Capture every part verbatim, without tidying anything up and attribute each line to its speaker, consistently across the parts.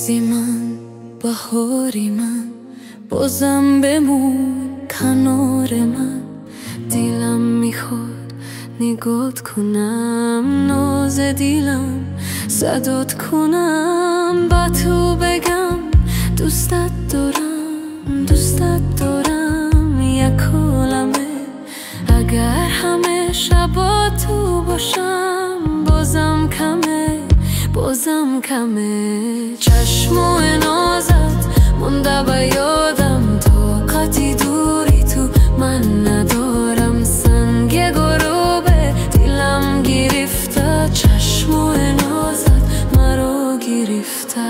Speaker 1: روزی من، بهاری من، بازم بمون کنار من. دیلم میخواد نگات کنم، ناز دیلم صدات کنم، با تو بگم دوستت دارم، دوستت دارم یک عالمه. اگر همه شبا تو باشم بازم کمه، بازم کمه. چشم و نازت مونده به یادم، طاقتی دوری تو من ندارم. سنگ غروبه دیلم گرفته، چشم و نازت مرا گرفته.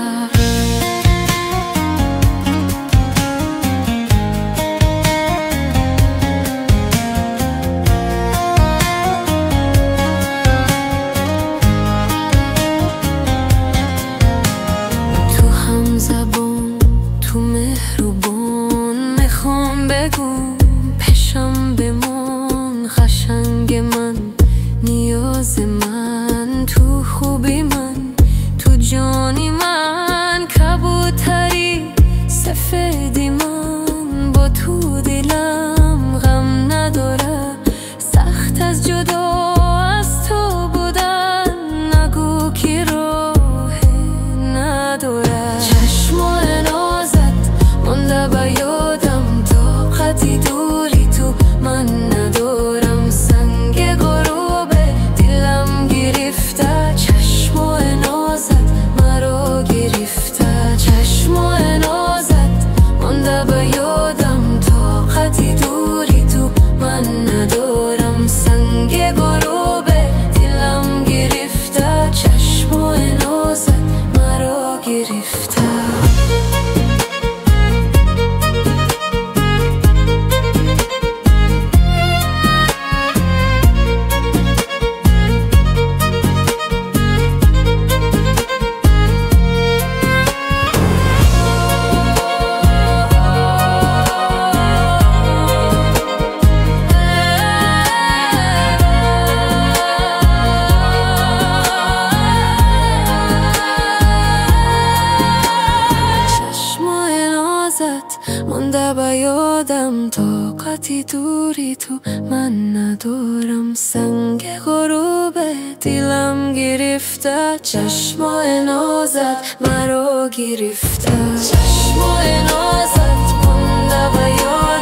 Speaker 1: تو مهربان میخوام بگو پیشم بمون، خشنگ من، نیاز من، تو خوبی من، تو جانی من، کبوتری سفیدی من. با تو دلم غم نداره، سخت از جدا از تو بودن، نگو که راه نداره. چشم و مونده به یادم، طاقتی دوری تو من ندارم. سنگ غروبه دیلم گرفته، چشم و نازت مرا گرفته. چشم و نازت مونده به یادم، طاقتی دوری تو من ندارم. سنگ غروبه دیلم گرفته، چشم و نازت مرا گرفته. مونده به یادم، طاقتی دوری تو من ندارم. سنگ غروبه دیلم گرفته، چشم و نازت مرا گرفته. چشم و نازت مونده به یادم.